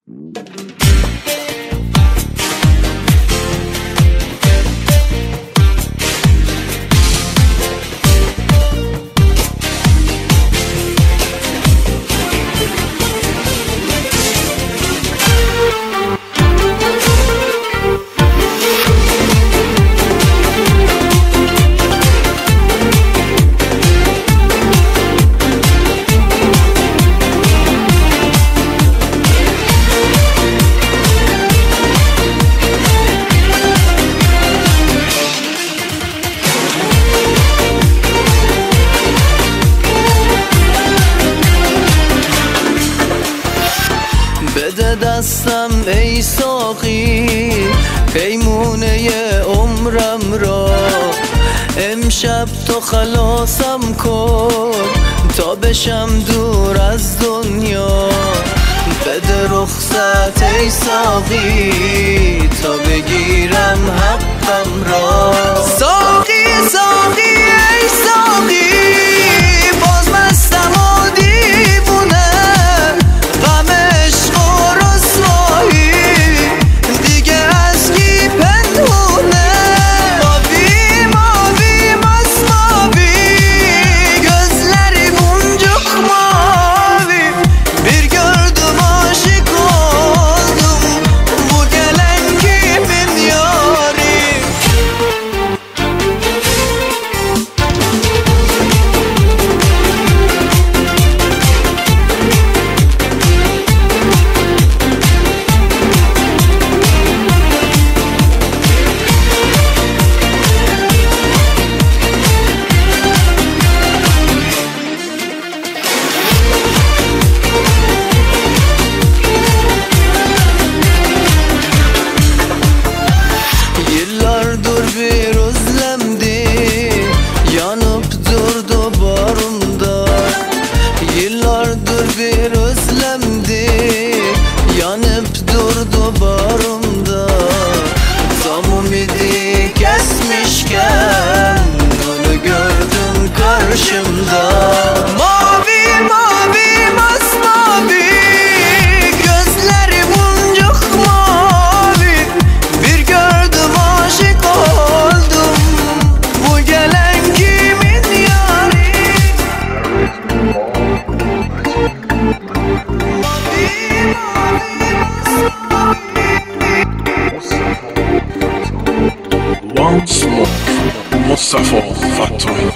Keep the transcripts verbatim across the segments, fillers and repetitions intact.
بده دستم ای ساقی پیمونه عمرم را، امشب تو خلاصم کن تا بشم دور از دنیا. بده رخصت ای ساقی تا بگیرم حقم را. ساقی ساقی ای ساقی باز مستم و دیوونه، غم عشق و رسوایی دیگه از کی پنهونه. ماوی ماوی masmavi gözlerim boncuk mavi، bir gördüm aşık oldum bu gelen kimin yari. Yıllardır bir özlemdi yanıp durdu bağrımda. Yıllardır bir özlemdi yanıp durdu bağrımda. Tam ümidi kesmişken onu gördüm karşımda. Mavi mavi masmavi gözleri boncuk mavi, bir gördüm aşık oldum bu gelen kimin yari. Mavi mavi One Smoke, Mustafa Fattoy,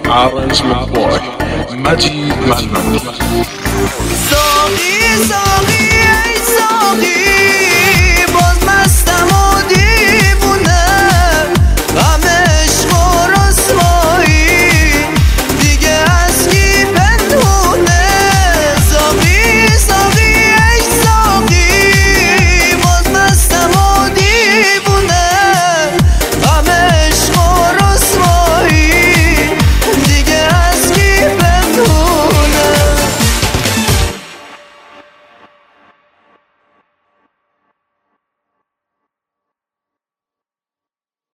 arrangement boy, Majid Malman. Sağ